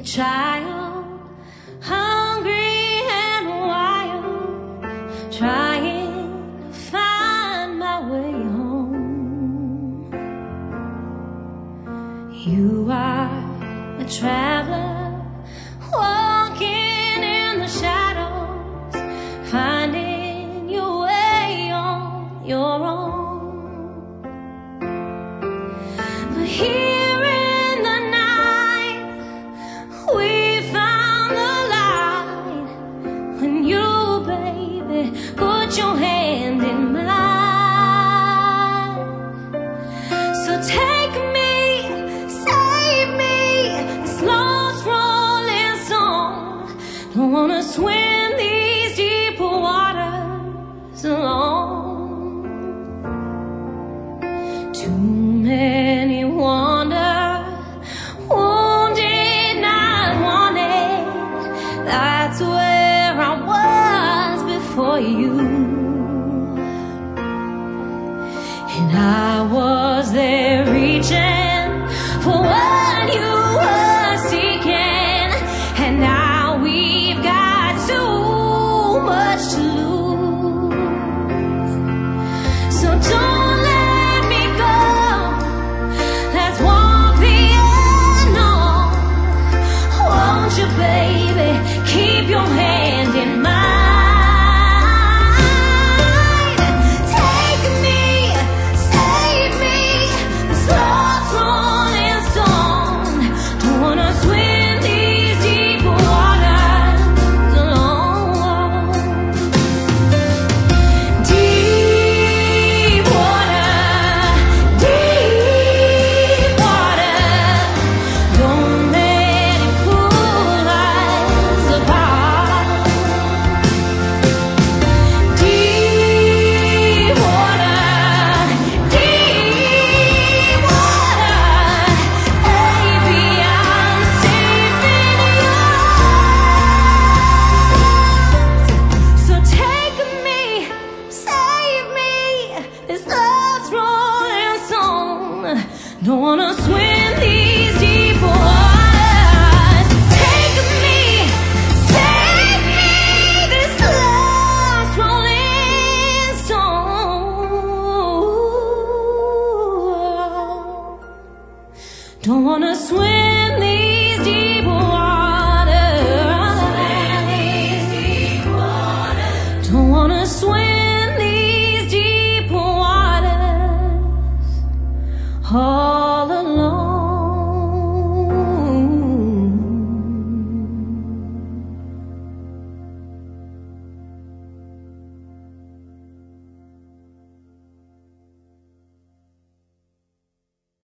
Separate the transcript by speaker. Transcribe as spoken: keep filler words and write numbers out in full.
Speaker 1: a child, hungry and wild, trying to find my way home. You are a traveler, walking in the shadows, finding your way on your own. But here in the night, we found the light. When you, baby, put your hand in mine. So take me, save me, this lost rolling stone. Don't wanna swim these deep waters alone. Too many wander, wounded, not wanted. That's where I was before you.